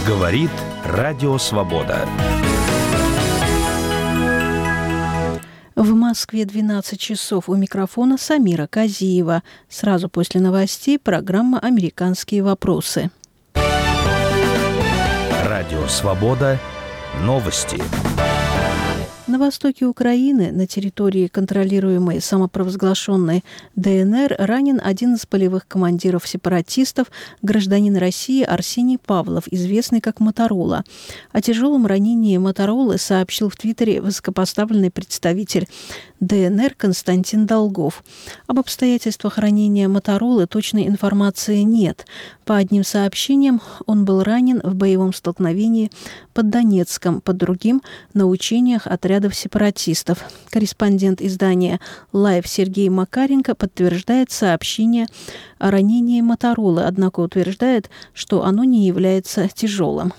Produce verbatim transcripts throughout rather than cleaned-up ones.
Говорит Радио Свобода. В Москве двенадцать часов. У микрофона Самира Казиева. Сразу после новостей программа «Американские вопросы». Радио Свобода. Новости. На востоке Украины, на территории, контролируемой самопровозглашенной ДНР, ранен один из полевых командиров сепаратистов, гражданин России Арсений Павлов, известный как Моторола. О тяжелом ранении Моторолы сообщил в Твиттере высокопоставленный представитель ДНР Константин Долгов. Об обстоятельствах ранения Моторолы точной информации нет. По одним сообщениям, он был ранен в боевом столкновении под Донецком, под другим – на учениях отрядов сепаратистов. Корреспондент издания «Лайв» Сергей Макаренко подтверждает сообщение о ранении Моторолы, однако утверждает, что оно не является тяжелым.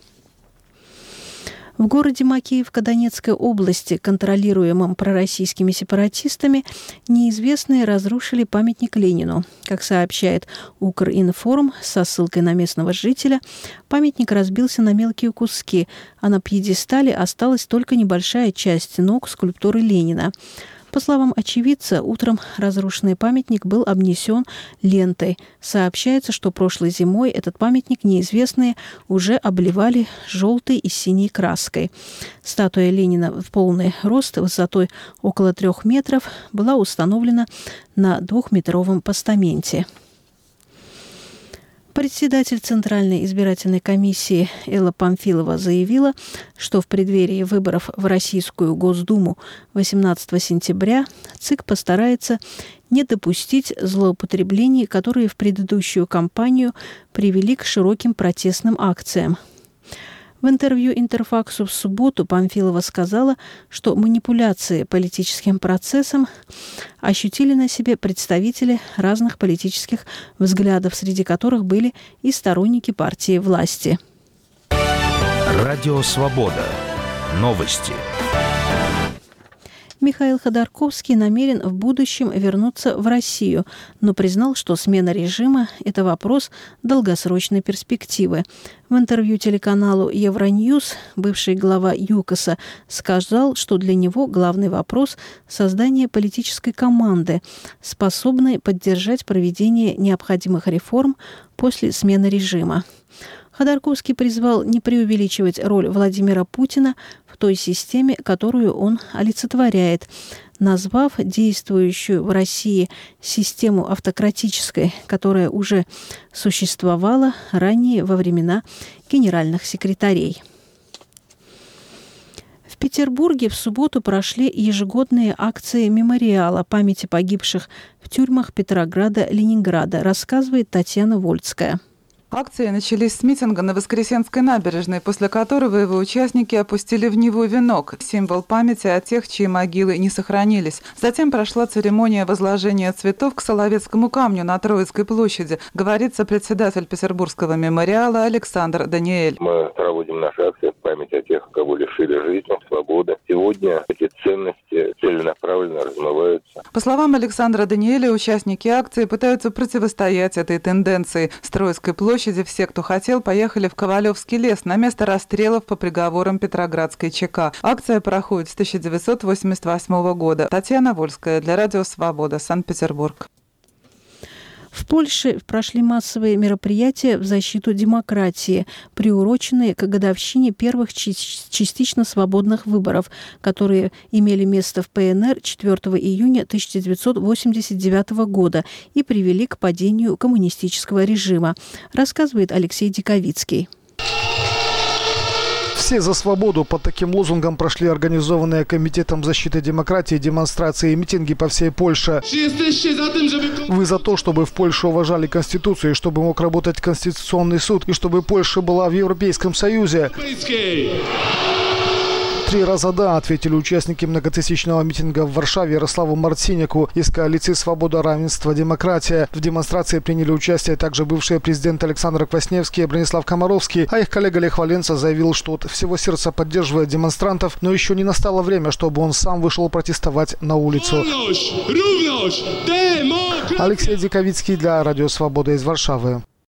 В городе Макеевка Донецкой области, контролируемом пророссийскими сепаратистами, неизвестные разрушили памятник Ленину. Как сообщает Укринформ со ссылкой на местного жителя, памятник разбился на мелкие куски, а на пьедестале осталась только небольшая часть ног скульптуры Ленина. По словам очевидца, утром разрушенный памятник был обнесен лентой. Сообщается, что прошлой зимой этот памятник неизвестные уже обливали желтой и синей краской. Статуя Ленина в полный рост высотой около трех метров была установлена на двухметровом постаменте. Председатель Центральной избирательной комиссии Элла Памфилова заявила, что в преддверии выборов в Российскую Госдуму восемнадцатого сентября ЦИК постарается не допустить злоупотреблений, которые в предыдущую кампанию привели к широким протестным акциям. В интервью «Интерфаксу» в субботу Памфилова сказала, что манипуляции политическим процессом ощутили на себе представители разных политических взглядов, среди которых были и сторонники партии власти. Радио Свобода. Новости. Михаил Ходорковский намерен в будущем вернуться в Россию, но признал, что смена режима – это вопрос долгосрочной перспективы. В интервью телеканалу «Евроньюз» бывший глава ЮКОСа сказал, что для него главный вопрос – создание политической команды, способной поддержать проведение необходимых реформ после смены режима. Ходорковский призвал не преувеличивать роль Владимира Путина в той системе, которую он олицетворяет, назвав действующую в России систему автократической, которая уже существовала ранее во времена генеральных секретарей. В Петербурге в субботу прошли ежегодные акции мемориала памяти погибших в тюрьмах Петрограда, Ленинграда, рассказывает Татьяна Вольская. Акции начались с митинга на Воскресенской набережной, после которого его участники опустили в Неву венок, символ памяти о тех, чьи могилы не сохранились. Затем прошла церемония возложения цветов к Соловецкому камню на Троицкой площади, говорит сопредседатель Петербургского мемориала Александр Даниэль. Мы проводим наши акции в память о тех, кого лишили жизни, свободы. Сегодня эти ценности целенаправленно размываются. По словам Александра Даниэля, участники акции пытаются противостоять этой тенденции. С Троицкой площади все, кто хотел, поехали в Ковалевский лес на место расстрелов по приговорам Петроградской ЧК. Акция проходит с тысяча девятьсот восемьдесят восьмого года. Татьяна Вольская для Радио Свобода, Санкт-Петербург. В Польше прошли массовые мероприятия в защиту демократии, приуроченные к годовщине первых частично свободных выборов, которые имели место в ПНР четвёртого июня тысяча девятьсот восемьдесят девятого года и привели к падению коммунистического режима, рассказывает Алексей Диковицкий. Все за свободу. Под таким лозунгом прошли организованные Комитетом защиты демократии демонстрации и митинги по всей Польше. Вы за то, чтобы в Польше уважали Конституцию, и чтобы мог работать Конституционный суд, и чтобы Польша была в Европейском Союзе. Три раза «да», ответили участники многотысячного митинга в Варшаве Ярославу Марциняку из коалиции «Свобода, равенство, демократия». В демонстрации приняли участие также бывший президент Александр Квасневский и Бронислав Комаровский, а их коллега Лех Валенса заявил, что от всего сердца поддерживает демонстрантов, но еще не настало время, чтобы он сам вышел протестовать на улицу. Алексей Диковицкий для Радио Свобода из Варшавы.